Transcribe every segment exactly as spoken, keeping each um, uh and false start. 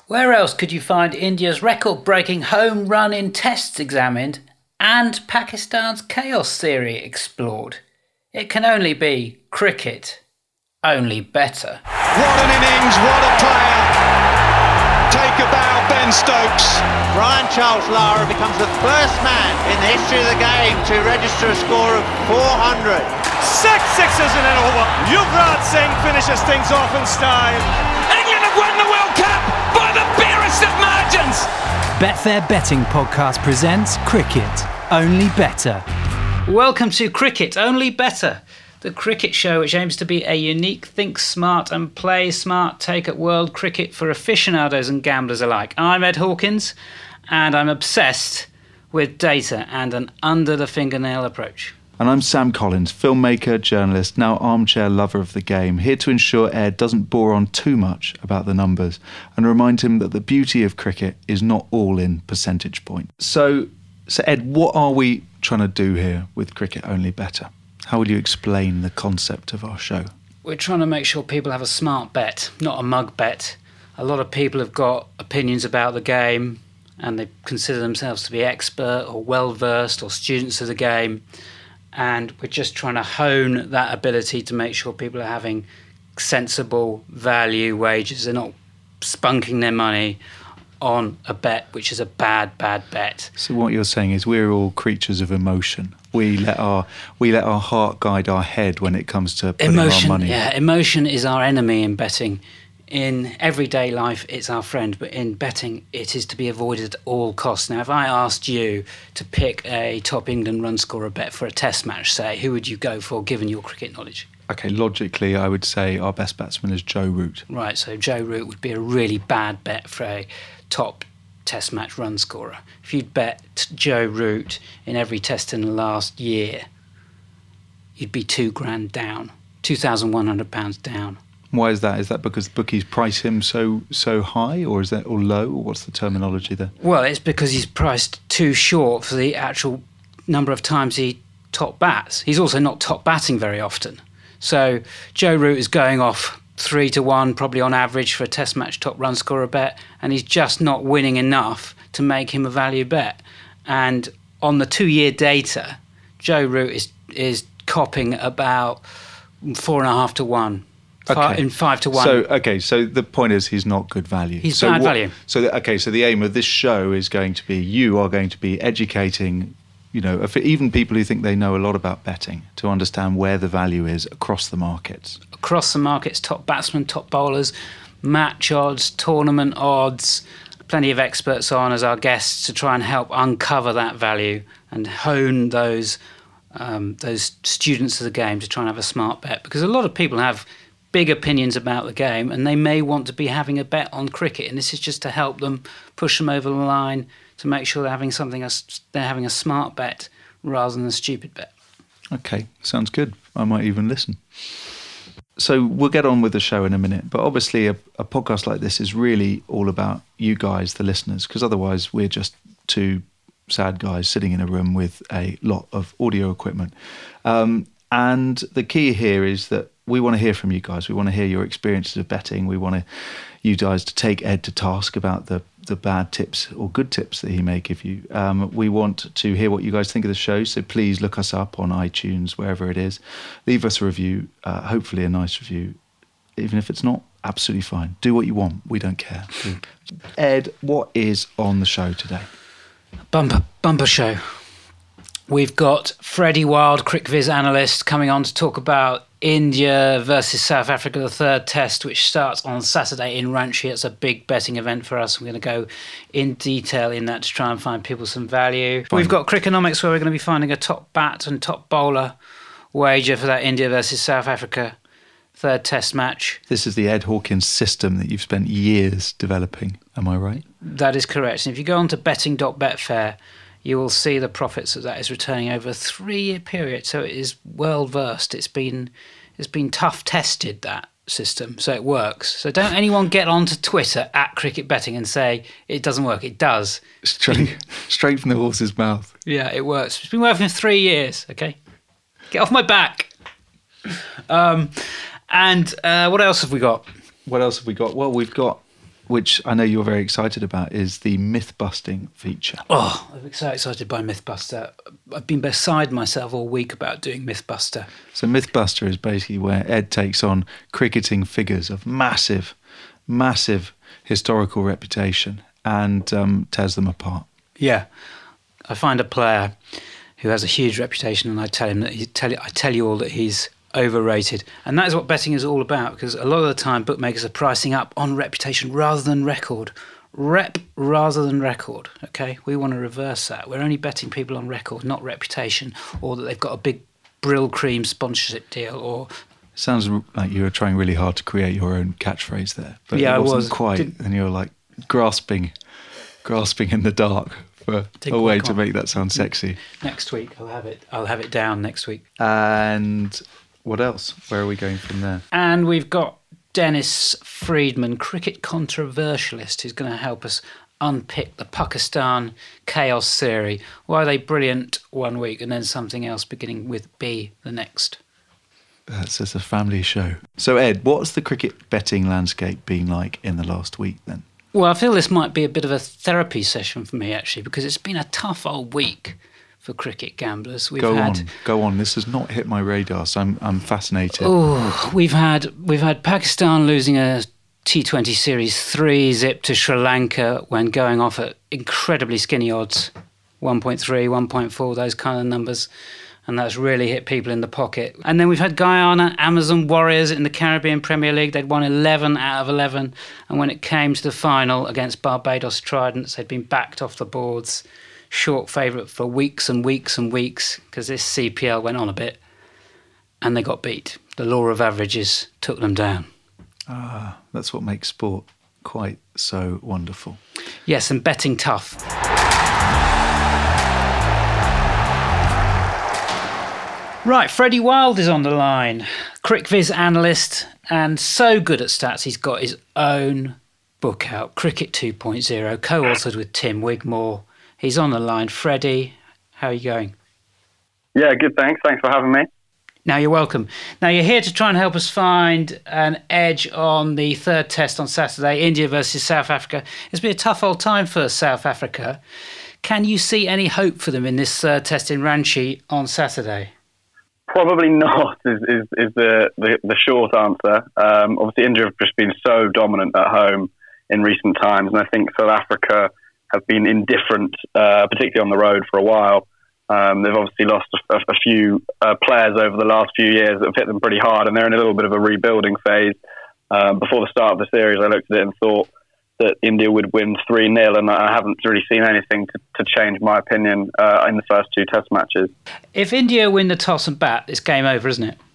Where else could you find India's record-breaking home run in tests examined and Pakistan's chaos theory explored? It can only be cricket, only better. What an innings, what a player. Take a bow, Ben Stokes. Brian Charles Lara becomes the first man in the history of the game to register a score of four hundred. Six sixes in an over. Yuvraj Singh finishes things off in style. England have won the World Cup by the barest of margins. Betfair Betting Podcast presents Cricket, Only Better. Welcome to Cricket, Only Better, the cricket show which aims to be a unique think smart and play smart take at world cricket for aficionados and gamblers alike. I'm Ed Hawkins, and I'm obsessed with data and an under-the-fingernail approach. And I'm Sam Collins, filmmaker, journalist, now armchair lover of the game, here to ensure Ed doesn't bore on too much about the numbers and remind him that the beauty of cricket is not all in percentage point. So, so Ed, what are we trying to do here with Cricket Only Better? How will you explain the concept of our show? We're trying to make sure people have a smart bet, not a mug bet. A lot of people have got opinions about the game and they consider themselves to be expert or well-versed or students of the game. And we're just trying to hone that ability to make sure people are having sensible value wages. They're not spunking their money on a bet which is a bad, bad bet. So what you're saying is we're all creatures of emotion. We let our we let our heart guide our head when it comes to putting emotion, our money. Yeah, emotion is our enemy in betting. In everyday life, it's our friend, but in betting, it is to be avoided at all costs. Now, if I asked you to pick a top England run scorer bet for a test match, say, who would you go for, given your cricket knowledge? Okay, logically, I would say our best batsman is Joe Root. Right, so Joe Root would be a really bad bet for a top test match run scorer. If you'd bet Joe Root in every test in the last year, you'd be two grand down, two thousand one hundred pounds down. Why is that? Is that because bookies price him so so high, or is that or low, or what's the terminology there? Well, it's because he's priced too short for the actual number of times he top bats. He's also not top batting very often. So Joe Root is going off three to one, probably on average for a test match top run scorer bet, and he's just not winning enough to make him a value bet. And on the two-year data, Joe Root is is copping about four and a half to one. Okay. In five to one. So okay, so the point is he's not good value. He's so bad what, value. So the, okay, so the aim of this show is going to be you are going to be educating, you know, if, even people who think they know a lot about betting to understand where the value is across the markets. Across the markets, top batsmen, top bowlers, match odds, tournament odds, plenty of experts on as our guests to try and help uncover that value and hone those um, those students of the game to try and have a smart bet. Because a lot of people have big opinions about the game and they may want to be having a bet on cricket, and this is just to help them push them over the line to make sure they're having something they're having a smart bet rather than a stupid bet. Okay, sounds good. I might even listen. So we'll get on with the show in a minute, but obviously a, a podcast like this is really all about you guys, the listeners, because otherwise we're just two sad guys sitting in a room with a lot of audio equipment. Um, and the key here is that we want to hear from you guys. We want to hear your experiences of betting. We want to, you guys to take Ed to task about the, the bad tips or good tips that he may give you. Um, we want to hear what you guys think of the show, so please look us up on iTunes, wherever it is. Leave us a review, uh, hopefully a nice review. Even if it's not, absolutely fine. Do what you want. We don't care. Ed, what is on the show today? Bumper, bumper show. We've got Freddie Wild, CricViz analyst, coming on to talk about India versus South Africa, the third test, which starts on Saturday in Ranchi. It's a big betting event for us. We're going to go in detail in that to try and find people some value. Fine. We've got Crickonomics, where we're going to be finding a top bat and top bowler wager for that India versus South Africa third test match. This is the Ed Hawkins system that you've spent years developing. Am I right? That is correct. And if you go on to betting dot betfair, you will see the profits that that is returning over a three-year period. So it is well-versed. It's been it's been tough tested, that system, so it works. So don't anyone get onto Twitter at Cricket Betting and say it doesn't work. It does. Straight, straight from the horse's mouth. Yeah, it works. It's been working for three years, okay? Get off my back. Um, and uh, what else have we got? What else have we got? Well, we've got which I know you're very excited about, is the myth-busting feature. Oh, I'm so excited by Mythbuster. I've been beside myself all week about doing Mythbuster. So Mythbuster is basically where Ed takes on cricketing figures of massive, massive historical reputation and um, tears them apart. Yeah. I find a player who has a huge reputation and I tell him that he tell I tell you all that he's overrated. And that is what betting is all about, because a lot of the time bookmakers are pricing up on reputation rather than record. Rep rather than record, okay? We want to reverse that. We're only betting people on record, not reputation, or that they've got a big Brill Cream sponsorship deal. Or Sounds like you were trying really hard to create your own catchphrase there. But yeah, it wasn't I was. quite. Didn't... And you were like grasping, grasping in the dark for a way to make that sound sexy. Next week, I'll have it. I'll have it down next week. And... what else? Where are we going from there? And we've got Dennis Friedman, cricket controversialist, who's going to help us unpick the Pakistan chaos theory. Why are they brilliant one week and then something else beginning with B the next? That's just a family show. So Ed, what's the cricket betting landscape been like in the last week then? Well, I feel this might be a bit of a therapy session for me, actually, because it's been a tough old week for cricket gamblers. We've go had, on, go on. This has not hit my radar, so I'm I'm fascinated. Oh, we've had we've had Pakistan losing a T twenty Series three zip to Sri Lanka when going off at incredibly skinny odds, one point three, one point four, those kind of numbers, and that's really hit people in the pocket. And then we've had Guyana, Amazon Warriors in the Caribbean Premier League. They'd won eleven out of eleven, and when it came to the final against Barbados Tridents, they'd been backed off the boards. Short favourite for weeks and weeks and weeks, because this C P L went on a bit and they got beat. The law of averages took them down. Ah, that's what makes sport quite so wonderful. Yes, and betting tough. Right, Freddie Wild is on the line. CricViz analyst and so good at stats, he's got his own book out, Cricket two point oh, co-authored with Tim Wigmore. He's on the line. Freddie, how are you going? Yeah, good, thanks. Thanks for having me. Now, you're welcome. Now, you're here to try and help us find an edge on the third test on Saturday, India versus South Africa. It's been a tough old time for South Africa. Can you see any hope for them in this third test in Ranchi on Saturday? Probably not, is, is, is the, the, the short answer. Um, obviously, India have just been so dominant at home in recent times, and I think South Africa have been indifferent, uh, particularly on the road for a while. Um, they've obviously lost a, a few uh, players over the last few years that have hit them pretty hard, and they're in a little bit of a rebuilding phase. Um, before the start of the series, I looked at it and thought that India would win three nil, and I haven't really seen anything to, to change my opinion uh, in the first two test matches. If India win the toss and bat, it's game over, isn't it?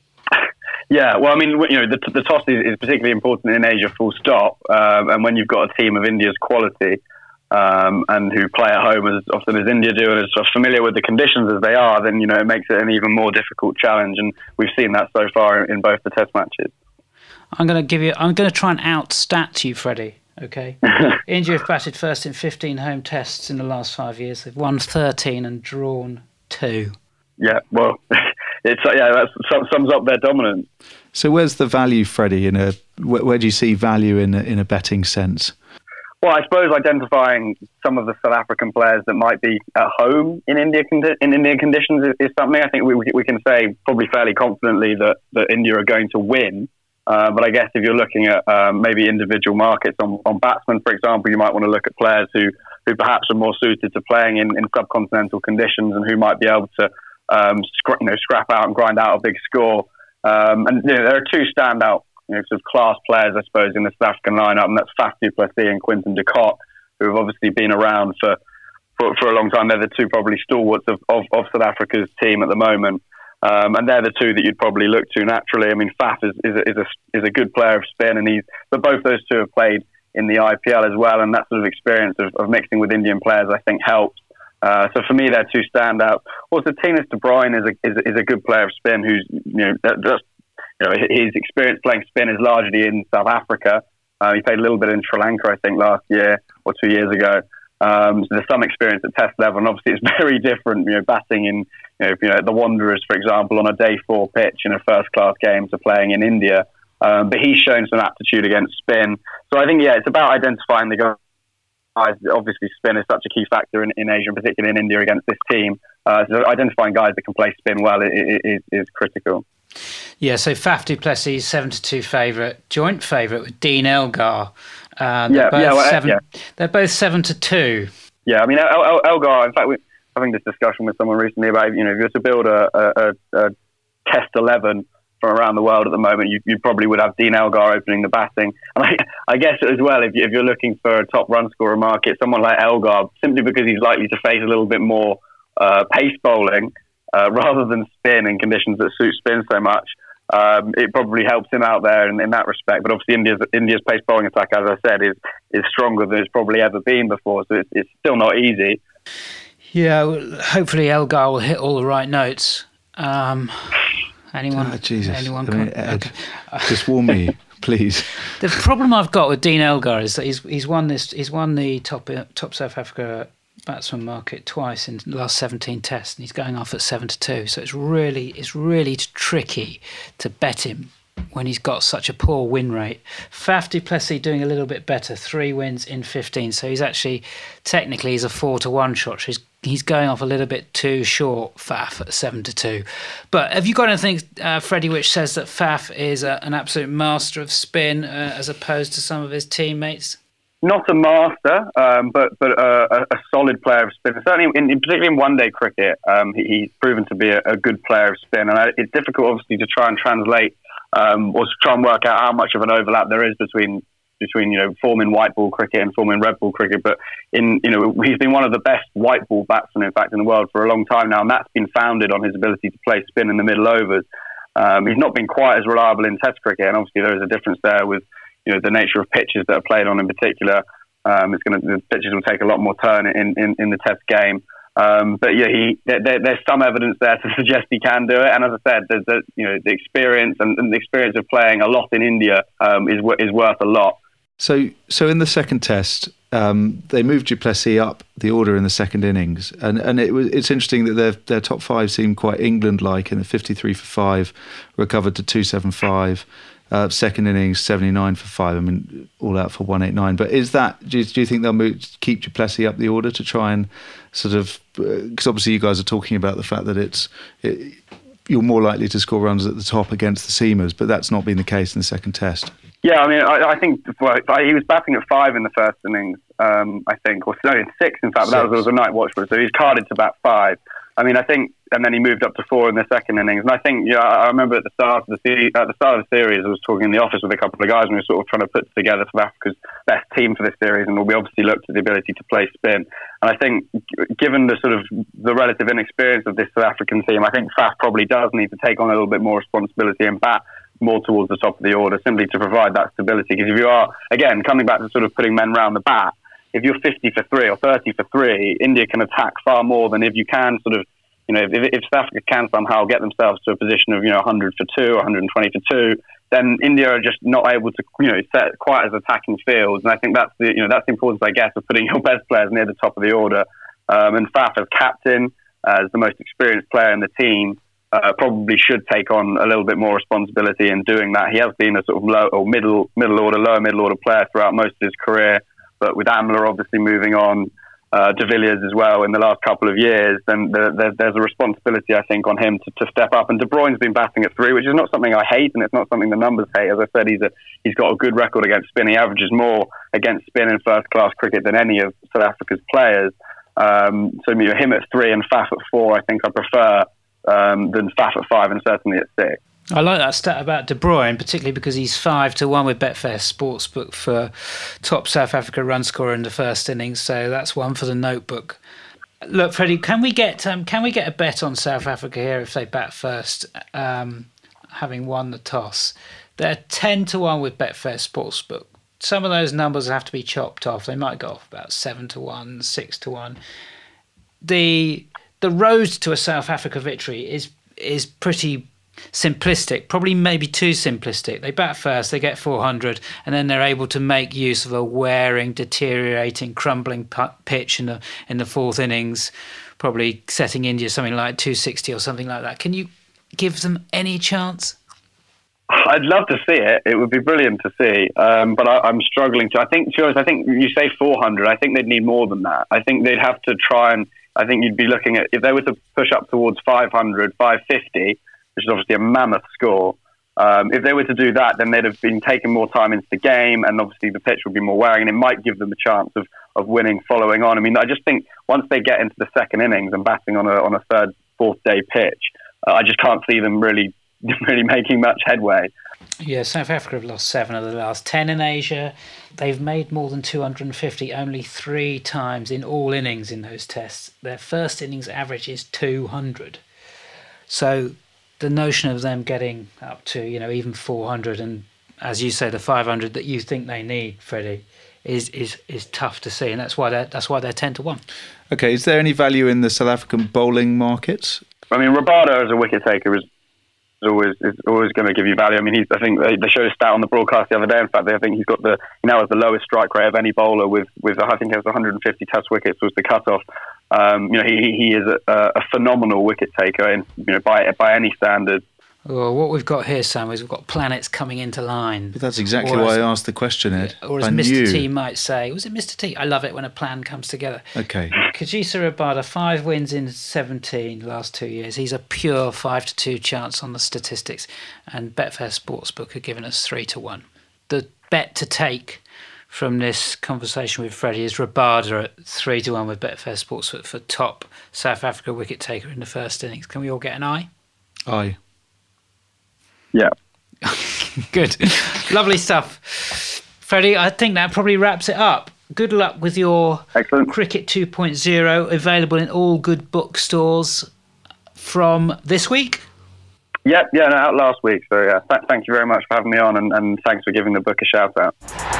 Yeah, well, I mean, you know, the, the toss is, is particularly important in Asia, full stop. Um, and when you've got a team of India's quality, Um, and who play at home as often as India do and are sort of familiar with the conditions as they are, then, you know, it makes it an even more difficult challenge. And we've seen that so far in, in both the test matches. I'm going to give you, I'm going to try and out-stat you, Freddie, okay? India have batted first in fifteen home tests in the last five years. They've won thirteen and drawn two. Yeah, well, it's yeah, that sums up their dominance. So where's the value, Freddie, in a, where, where do you see value in a, in a betting sense? Well, I suppose identifying some of the South African players that might be at home in India condi- in Indian conditions is, is something I think we we can say probably fairly confidently that, that India are going to win. Uh, but I guess if you're looking at um, maybe individual markets on, on batsmen, for example, you might want to look at players who, who perhaps are more suited to playing in, in subcontinental conditions and who might be able to um, scra- you know, scrap out and grind out a big score. Um, and you know, there are two standout You know, sort of class players, I suppose, in the South African lineup, and that's Faf du Plessis and Quinton de Kock, who have obviously been around for, for, for a long time. They're the two probably stalwarts of, of, of South Africa's team at the moment, um, and they're the two that you'd probably look to naturally. I mean, Faf is is a, is a, is a good player of spin, and he's but both those two have played in the I P L as well, and that sort of experience of, of mixing with Indian players, I think, helps. Uh, so for me, they're two standout. Also, Tinas de Bruyne is a is a, is a good player of spin, who's you know that, that's. You know, his experience playing spin is largely in South Africa. Uh, he played a little bit in Sri Lanka, I think, last year or two years ago. Um, so there's some experience at Test level, and obviously it's very different. You know, batting in you know, you know the Wanderers, for example, on a day four pitch in a first class game to playing in India, Um, but he's shown some aptitude against spin. So I think, yeah, it's about identifying the guys. Obviously, spin is such a key factor in, in Asia, and particularly in India against this team. Uh, so identifying guys that can play spin well is, is, is critical. Yeah, so Faf du Plessis, seven to two favourite, joint favourite with Dean Elgar. Uh, they're, yeah, both yeah, well, seven, yeah. they're both seven to two. Yeah, I mean, El- El- Elgar, in fact, we're having this discussion with someone recently about, you know, if you were to build a, a, a test eleven from around the world at the moment, you, you probably would have Dean Elgar opening the batting. And I, I guess as well, if, you, if you're looking for a top run scorer market, someone like Elgar, simply because he's likely to face a little bit more uh, pace bowling uh, rather than spin in conditions that suit spin so much, um, it probably helps him out there in, in that respect. But obviously India's, India's pace bowling attack, as I said, is, is stronger than it's probably ever been before. So it's, it's still not easy. Yeah, well, hopefully Elgar will hit all the right notes. Um, anyone? Oh, Jesus. Anyone? I mean, Can, Ed, okay. just warn me, please. The problem I've got with Dean Elgar is that he's he's won this. He's won the top top South Africa batsman market twice in the last seventeen tests, and he's going off at seven to two. So it's really it's really tricky to bet him when he's got such a poor win rate. Faf du Plessis doing a little bit better, three wins in fifteen. So he's actually technically he's a four to one shot. So he's he's going off a little bit too short, Faf, at seven to two. But have you got anything, uh, Freddie, which says that Faf is a, an absolute master of spin uh, as opposed to some of his teammates? Not a master, um, but but uh, a, a solid player of spin. Certainly, in, in particularly in one-day cricket, um, he, he's proven to be a, a good player of spin. And I, it's difficult, obviously, to try and translate um, or to try and work out how much of an overlap there is between between you know form in white ball cricket and form in red ball cricket. But in you know he's been one of the best white ball batsmen, in fact, in the world for a long time now, and that's been founded on his ability to play spin in the middle overs. Um, he's not been quite as reliable in Test cricket, and obviously there is a difference there with you know the nature of pitches that are played on in particular. Um, it's going to the pitches will take a lot more turn in, in, in the Test game. Um, but yeah, he there, there's some evidence there to suggest he can do it. And as I said, there's the, you know the experience and, and the experience of playing a lot in India um, is is worth a lot. So, so in the second test, um, they moved du Plessis up the order in the second innings, and and it was it's interesting that their their top five seemed quite England-like in the fifty-three for five, recovered to two seventy-five. Uh, second innings, seventy-nine for five. I mean, all out for one eighty-nine. But is that? Do you, do you think they'll move, keep du Plessis up the order to try and sort of? Because uh, obviously you guys are talking about the fact that it's it, you're more likely to score runs at the top against the seamers, but that's not been the case in the second test. Yeah, I mean, I, I think well, he was batting at five in the first innings, um, I think, or no, six in fact. But that was, was a night watch for us, so he's carded to bat five. I mean, I think, and then he moved up to four in the second innings. And I think, yeah, I remember at the start of the series, at the start of the series, I was talking in the office with a couple of guys, and we were sort of trying to put together South Africa's best team for this series, and we obviously looked at the ability to play spin. And I think, given the sort of the relative inexperience of this South African team, I think Faf probably does need to take on a little bit more responsibility and bat more towards the top of the order, simply to provide that stability. Because if you are, again, coming back to sort of putting men round the bat, if you're fifty for three or thirty for three, India can attack far more than if you can sort of, you know, if, if South Africa can somehow get themselves to a position of, you know, one hundred for two, one hundred twenty for two, then India are just not able to, you know, set quite as attacking fields. And I think that's the, you know, that's the importance, I guess, of putting your best players near the top of the order. Um, and Faf as captain, uh, as the most experienced player in the team, uh, probably should take on a little bit more responsibility in doing that. He has been a sort of low or middle, middle order, lower middle order player throughout most of his career. But with Amla obviously moving on, uh, De Villiers as well in the last couple of years, then the, the, there's a responsibility, I think, on him to, to step up. And De Bruyne's been batting at three, which is not something I hate, and it's not something the numbers hate. As I said, he's a, he's got a good record against spin. He averages more against spin in first-class cricket than any of South Africa's players. Um, so you know, him at three and Faf at four, I think I prefer um, than Faf at five and certainly at six. I like that stat about De Bruyne, particularly because he's five to one with Betfair Sportsbook for top South Africa run scorer in the first innings. So that's one for the notebook. Look, Freddie, can we get um, can we get a bet on South Africa here if they bat first, um, having won the toss? They're ten to one with Betfair Sportsbook. Some of those numbers have to be chopped off. They might go off about seven to one, six to one. The the road to a South Africa victory is is pretty simplistic, probably maybe too simplistic. They bat first, they get four hundred, and then they're able to make use of a wearing, deteriorating, crumbling pitch in the in the fourth innings, probably setting India something like two sixty or something like that. Can you give them any chance? I'd love to see it. It would be brilliant to see, um, but I, I'm struggling to. I think, to be honest, I think you say four hundred. I think they'd need more than that. I think they'd have to try and. I think you'd be looking at if they were to push up towards five hundred, five fifty, which is obviously a mammoth score. Um, if they were to do that, then they'd have been taking more time into the game, and obviously the pitch would be more wearing, and it might give them a chance of, of winning following on. I mean, I just think once they get into the second innings and batting on a on a third, fourth day pitch, uh, I just can't see them really. really making much headway. Yeah, South Africa have lost seven of the last ten in Asia. They've made more than two hundred fifty only three times in all innings in those tests. Their first innings average is two hundred. So the notion of them getting up to, you know, even four hundred and, as you say, the five hundred that you think they need, Freddie, is is is tough to see, and that's why they're that's why they're ten to one. Okay, is there any value in the South African bowling market? I mean, Rabada as a wicket taker is. Is always is always going to give you value. I mean, he's. I think they, they showed a stat on the broadcast the other day. In fact, they, I think he's got the he now has the lowest strike rate of any bowler with with I think it was one hundred fifty Test wickets was the cutoff. Um, you know, he he is a, a phenomenal wicket taker, in, you know, by by any standard. Well, what we've got here, Sam, is we've got planets coming into line. But that's exactly or why as, I asked the question, Ed. Or as I Mister knew. T might say, was it Mister T? I love it when a plan comes together. Okay. Kagiso Rabada, five wins in seventeen last two years. He's a pure five to two chance on the statistics, and Betfair Sportsbook are giving us three to one. The bet to take from this conversation with Freddie is Rabada at three to one with Betfair Sportsbook for top South Africa wicket taker in the first innings. Can we all get an eye? Aye. Yeah. Good. Lovely stuff. Freddie, I think that probably wraps it up. Good luck with your Excellent. Cricket two point oh, available in all good bookstores from this week. Yeah, yeah, no, out last week. So yeah, th- thank you very much for having me on, and, and thanks for giving the book a shout out.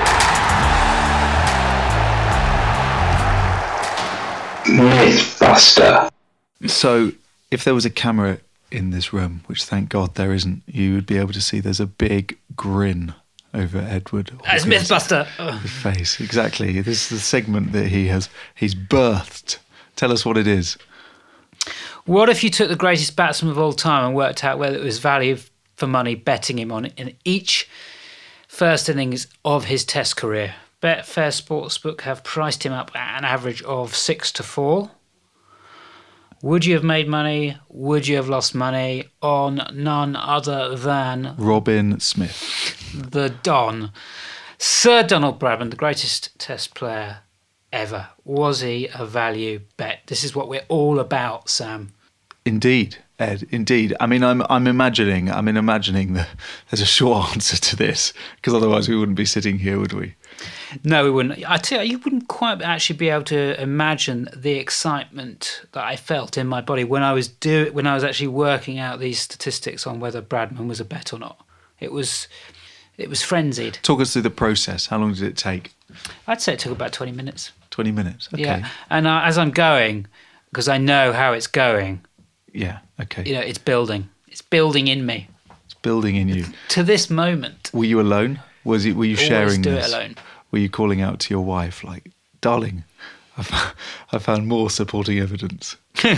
Mythbuster. So, if there was a camera in this room, which thank God there isn't, you would be able to see there's a big grin over Edward. That's Mythbuster. His face, exactly. This is the segment that he has he's birthed. Tell us what it is. What if you took the greatest batsman of all time and worked out whether it was value for money betting him on in each first innings of his Test career? Betfair Sportsbook have priced him up at an average of six to four. Would you have made money? Would you have lost money on none other than Robin Smith, the Don, Sir Donald Bradman, the greatest Test player ever? Was he a value bet? This is what we're all about, Sam. Indeed, Ed. Indeed. I mean, I'm I'm imagining. I mean, imagining that there's a short answer to this, because otherwise we wouldn't be sitting here, would we? No, we wouldn't. I tell you, you wouldn't quite actually be able to imagine the excitement that I felt in my body when I was do when I was actually working out these statistics on whether Bradman was a bet or not. It was, it was frenzied. Talk us through the process. How long did it take? I'd say it took about twenty minutes. Twenty minutes. Okay. Yeah, and uh, as I'm going, because I know how it's going. Yeah. Okay. You know, it's building. It's building in me. It's building in you. To this moment. Were you alone? Was it? Were you sharing Always do this? it alone. Were you calling out to your wife like, "Darling, I've, I found more supporting evidence"?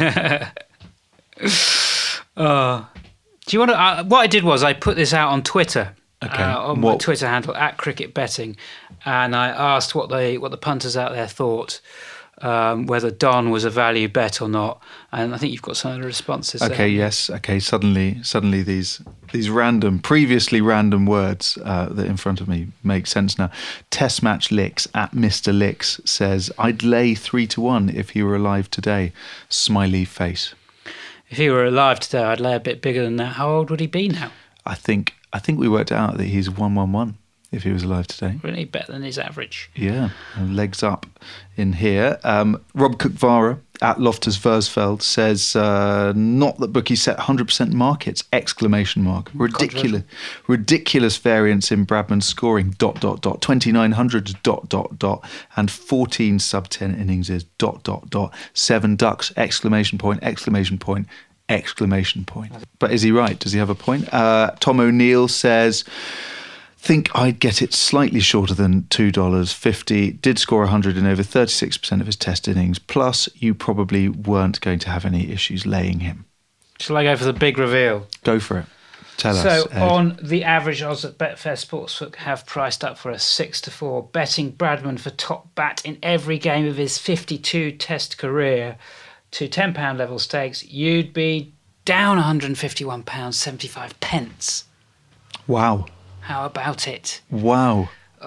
uh, do you want to? Uh, what I did was I put this out on Twitter. Okay. Uh, on what? my Twitter handle at Cricket Betting, and I asked what they what the punters out there thought. Um, whether Don was a value bet or not, and I think you've got some of the responses. Okay, there. yes, okay. Suddenly, suddenly these these random, previously random words uh, that in front of me make sense now. Test match licks at Mister Licks says, "I'd lay three to one if he were alive today." Smiley face. If he were alive today, I'd lay a bit bigger than that. How old would he be now? I think I think we worked out that he's one one one. If he was alive today. Really better than his average. Yeah, legs up in here. Um, Rob Cookvara at Loftus Versfeld says, uh, not that bookies set one hundred percent markets, exclamation mark. Ridiculous ridiculous variance in Bradman's scoring, dot, dot, dot. twenty-nine hundreds, dot, dot, dot. And fourteen sub ten innings, dot, dot, dot. Seven ducks, exclamation point, exclamation point. Exclamation point. But is he right? Does he have a point? Uh, Tom O'Neill says, think I'd get it slightly shorter than two dollars fifty. Did score one hundred in over thirty-six percent of his Test innings. Plus, you probably weren't going to have any issues laying him. Shall I go for the big reveal? Go for it. Tell so us, Ed. On the average odds that Betfair Sportsbook have priced up for a six to four, betting Bradman for top bat in every game of his fifty-two test career to ten pound level stakes, you'd be down one hundred fifty-one pounds seventy-five pence. Wow. How about it? Wow.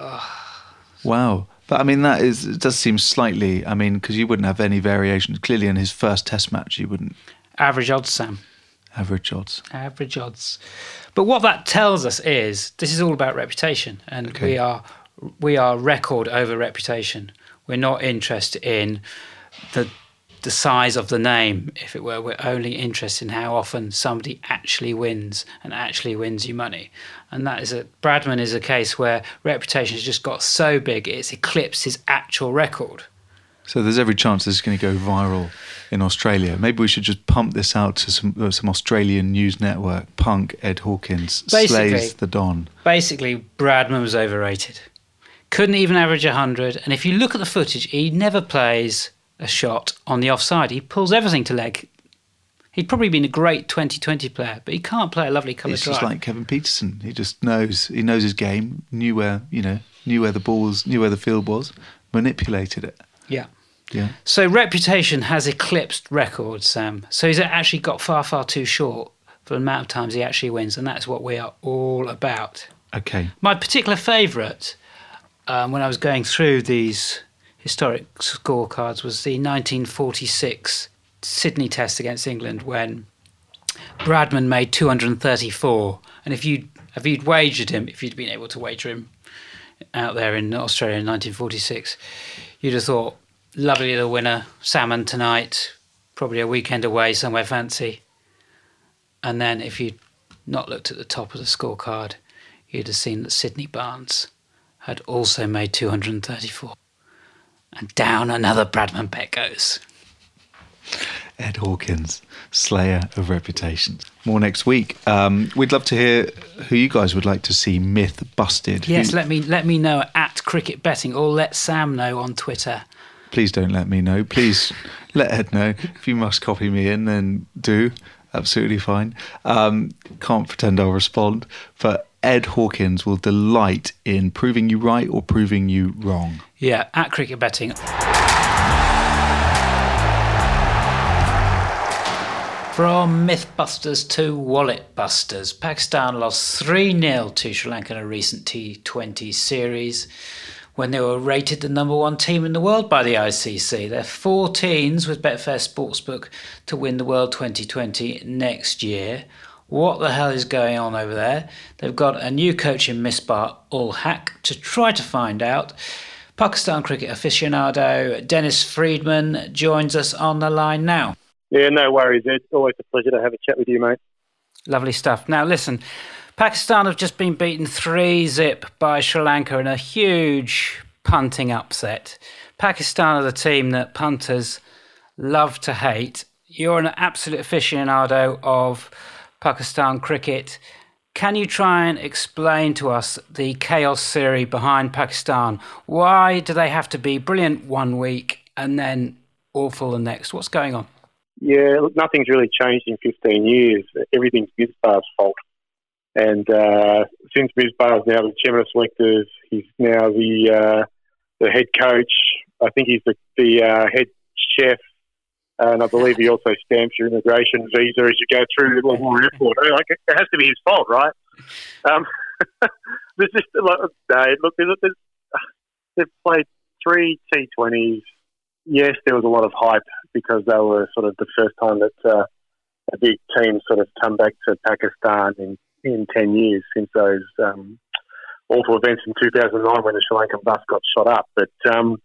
Wow. But I mean, that is, it does seem slightly, I mean, because you wouldn't have any variations. Clearly in his first test match, you wouldn't. Average odds, Sam. Average odds. Average odds. But what that tells us is this is all about reputation, and Okay. we are we are record over reputation. We're not interested in the the size of the name, if it were. We're only interested in how often somebody actually wins and actually wins you money. And that is a Bradman is a case where reputation has just got so big it's eclipsed his actual record. So there's every chance this is going to go viral in Australia. Maybe we should just pump this out to some uh, some Australian news network. Punk Ed Hawkins Basically- slays the Don. Basically, Bradman was overrated. Couldn't even average one hundred. And if you look at the footage, he never plays a shot on the offside. He pulls everything to leg. He'd probably been a great twenty twenty player, but he can't play a lovely colour It's drive. just like Kevin Peterson. He just knows. He knows his game. Knew where you know. Knew where the ball was. Knew where the field was. Manipulated it. Yeah. Yeah. So reputation has eclipsed records, Sam. So he's actually got far, far too short for the amount of times he actually wins, and that's what we are all about. Okay. My particular favourite, um, when I was going through these historic scorecards, was the nineteen forty-six Sydney Test against England, when Bradman made two hundred thirty-four. And if you'd, if you'd wagered him, if you'd been able to wager him out there in Australia in nineteen forty-six, you'd have thought, lovely little winner, salmon tonight, probably a weekend away somewhere fancy. And then if you'd not looked at the top of the scorecard, you'd have seen that Sydney Barnes had also made two hundred thirty-four. And down another Bradman bet goes. Ed Hawkins, slayer of reputations. More next week. Um, we'd love to hear who you guys would like to see myth busted. Yes, Who- let me let me know at Cricket Betting, or let Sam know on Twitter. Please don't let me know. Please let Ed know. If you must copy me in, then do. Absolutely fine. Um, can't pretend I'll respond. But Ed Hawkins will delight in proving you right or proving you wrong. Yeah, at Cricket Betting. From Mythbusters to Wallet Busters, Pakistan lost three nil to Sri Lanka in a recent T twenty series when they were rated the number one team in the world by the I C C. They're fourteens with Betfair Sportsbook to win the World twenty twenty next year. What the hell is going on over there? They've got a new coach in Misbah ul Haq to try to find out. Pakistan cricket aficionado Dennis Friedman joins us on the line now. Yeah, no worries, Ed. Always a pleasure to have a chat with you, mate. Lovely stuff. Now, listen, Pakistan have just been beaten three zip by Sri Lanka in a huge punting upset. Pakistan are the team that punters love to hate. You're an absolute aficionado of Pakistan cricket. Can you try and explain to us the chaos theory behind Pakistan? Why do they have to be brilliant one week and then awful the next? What's going on? Yeah, look, nothing's really changed in fifteen years. Everything's Misbah's fault. And uh, since Misbah's now the chairman of selectors, he's now the uh, the head coach. I think he's the, the uh, head chef. And I believe he also stamps your immigration visa as you go through the Lahore airport. I mean, like, it has to be his fault, right? Um, there's just like, no, look, there's, there's, they've played three T twenties. Yes, there was a lot of hype because they were sort of the first time that uh, a big team sort of come back to Pakistan in, in ten years since those um, awful events in two thousand nine when the Sri Lankan bus got shot up. But um,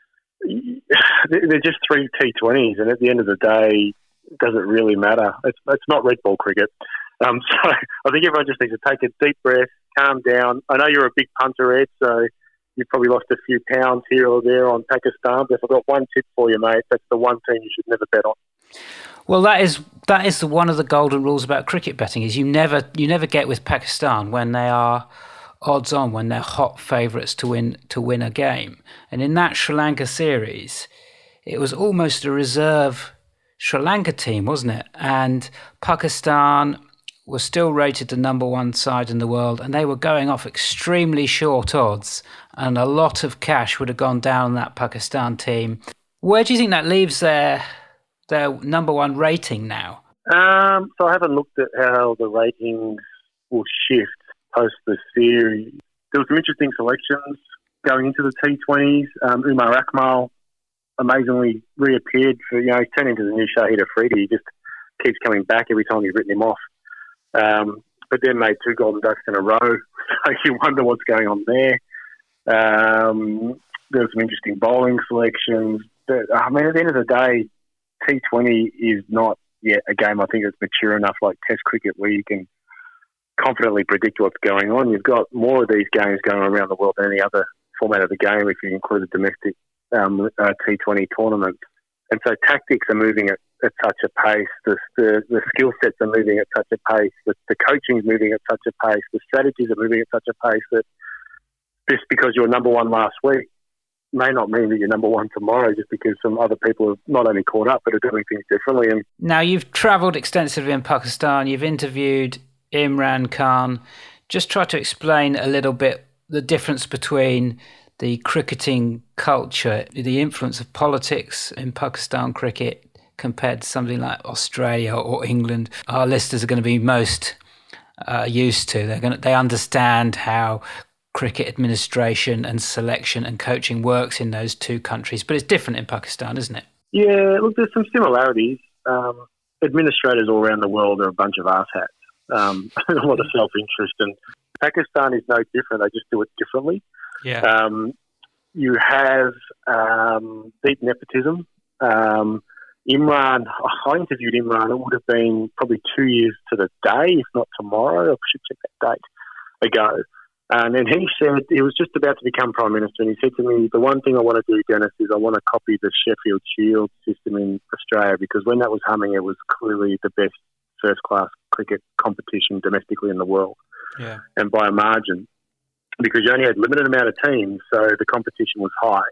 they're just three T twenties, and at the end of the day, does it really matter? It's, it's not red ball cricket. Um, so I think everyone just needs to take a deep breath, calm down. I know you're a big punter, Ed, so you've probably lost a few pounds here or there on Pakistan. But if I've got one tip for you, mate, that's the one team you should never bet on. Well, that is that is the, one of the golden rules about cricket betting is you never you never get with Pakistan when they are odds on, when they're hot favourites to win to win a game. And in that Sri Lanka series, it was almost a reserve Sri Lanka team, wasn't it? And Pakistan were still rated the number one side in the world, and they were going off extremely short odds, and a lot of cash would have gone down that Pakistan team. Where do you think that leaves their their number one rating now? Um, so I haven't looked at how the ratings will shift post the series. There were some interesting selections going into the T twenties. Um, Umar Akmal amazingly reappeared for, you know, he's turned into the new Shahid Afridi. He just keeps coming back every time you've written him off. Um, but then made two golden ducks in a row. So you wonder what's going on there. Um, there were some interesting bowling selections. But, I mean, at the end of the day, T twenty is not yet a game I think that's mature enough like Test cricket where you can confidently predict what's going on. You've got more of these games going on around the world than any other format of the game if you include the domestic um, uh, T twenty tournament. And so tactics are moving at, at such a pace. The, the, the skill sets are moving at such a pace. The, the coaching is moving at such a pace. The strategies are moving at such a pace that just because you're number one last week may not mean that you're number one tomorrow, just because some other people have not only caught up but are doing things differently. And now, you've travelled extensively in Pakistan. You've interviewed Imran Khan. Just try to explain a little bit the difference between the cricketing culture, the influence of politics in Pakistan cricket compared to something like Australia or England. Our listeners are going to be most uh, used to. They're going to, they understand how cricket administration and selection and coaching works in those two countries, but it's different in Pakistan, isn't it? Yeah, look, there's some similarities. Um, administrators all around the world are a bunch of arseheads. Um, a lot of self-interest, and Pakistan is no different. They just do it differently. Yeah. Um, you have um, deep nepotism. Um, Imran, I interviewed Imran. It would have been probably two years to the day, if not tomorrow. I should check that date ago. And then he said he was just about to become Prime Minister, and he said to me, the one thing I want to do, Dennis, is I want to copy the Sheffield Shield system in Australia, because when that was humming, it was clearly the best first-class cricket competition domestically in the world, yeah, and by a margin, because you only had a limited amount of teams, so the competition was high.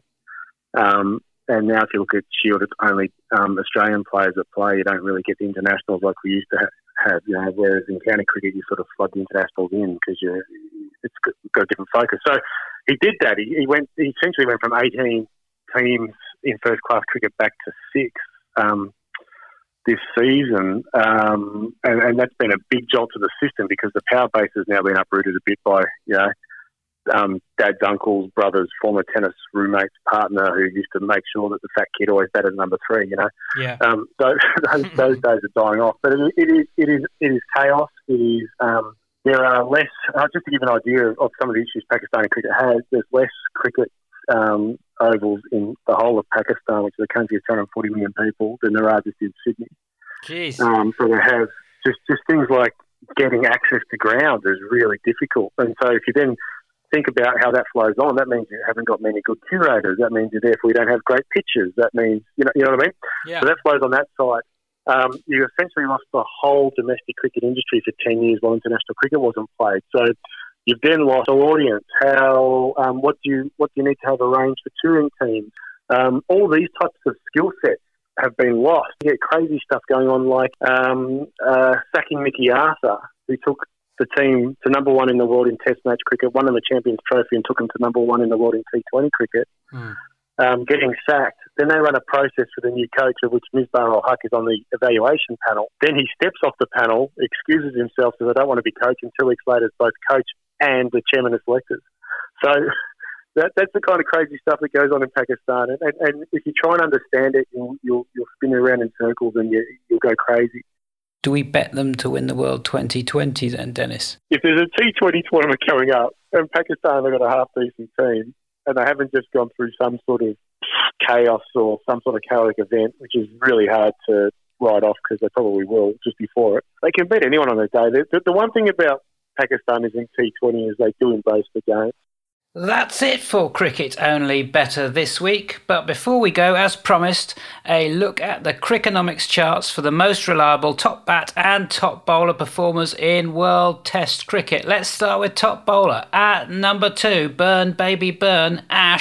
Um, and now if you look at Shield, it's only um, Australian players that play. You don't really get the internationals like we used to have, have you know, whereas in county cricket you sort of flood the internationals in because you it's got a different focus. So he did that. He, he went. He essentially went from eighteen teams in first-class cricket back to six um, this season, um, and, and that's been a big jolt to the system because the power base has now been uprooted a bit by, you know, um, dad's uncles, brothers, former tennis roommates, partner who used to make sure that the fat kid always batted number three. You know, yeah. Um, those, those, those days are dying off. But it, it is it is it is chaos. It is. Um, There are less, uh, just to give an idea of, of some of the issues Pakistani cricket has, there's less cricket um, ovals in the whole of Pakistan, which is a country of two hundred forty million people, than there are just in Sydney. Jeez. Um, so they have just, just things like getting access to ground is really difficult. And so if you then think about how that flows on, that means you haven't got many good curators. That means you therefore you don't have great pitches. That means, you know, you know what I mean? Yeah. So that flows on that side. Um, you essentially lost the whole domestic cricket industry for ten years while international cricket wasn't played. So you've then lost an audience. How, um, what do you, what do you need to have arranged for touring teams? Um, all these types of skill sets have been lost. You get crazy stuff going on, like um, uh, sacking Mickey Arthur, who took the team to number one in the world in Test match cricket, won them a Champions Trophy, and took them to number one in the world in T twenty cricket. Mm. Um, getting sacked. Then they run a process for the new coach, of which Misbah ul Haq is on the evaluation panel. Then he steps off the panel, excuses himself, says, I don't want to be coach, and two weeks later is both coach and the chairman of selectors. So that, that's the kind of crazy stuff that goes on in Pakistan. And, and, and if you try and understand it, you'll, you'll, you'll spin around in circles and you, you'll go crazy. Do we bet them to win the World twenty twenty then, Dennis? If there's a T twenty tournament coming up and Pakistan have got a half-decent team, and they haven't just gone through some sort of chaos or some sort of chaotic event, which is really hard to write off because they probably will just before it, they can beat anyone on their day. The, the one thing about Pakistan is in T twenty is they do embrace the game. That's it for Cricket Only Better this week. But before we go, as promised, a look at the Crickonomics charts for the most reliable top bat and top bowler performers in World Test cricket. Let's start with top bowler. At number two, Burn Baby Burn, Ash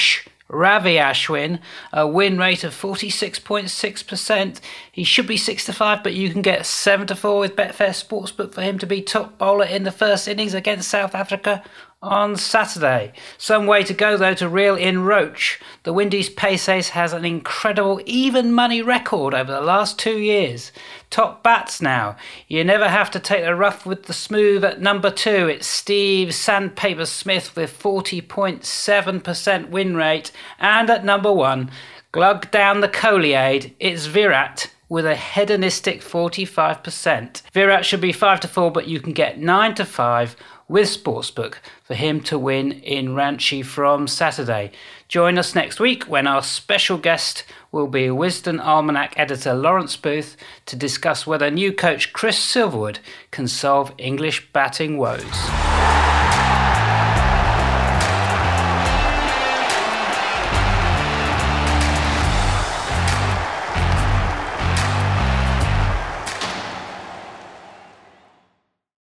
Ravi Ashwin, a win rate of forty-six point six percent. He should be six to five, but you can get seven to four with Betfair Sportsbook for him to be top bowler in the first innings against South Africa on Saturday. Some way to go though to reel in Roach. The Windies pace ace has an incredible even money record over the last two years. Top bats now. You never have to take the rough with the smooth at number two. It's Steve Sandpaper Smith with forty point seven percent win rate. And at number one, glug down the Colliade, it's Virat with a hedonistic forty-five percent. Virat should be five to four, but you can get nine to five with Sportsbook for him to win in Ranchi from Saturday. Join us next week when our special guest will be Wisden Almanac editor Lawrence Booth to discuss whether new coach Chris Silverwood can solve English batting woes.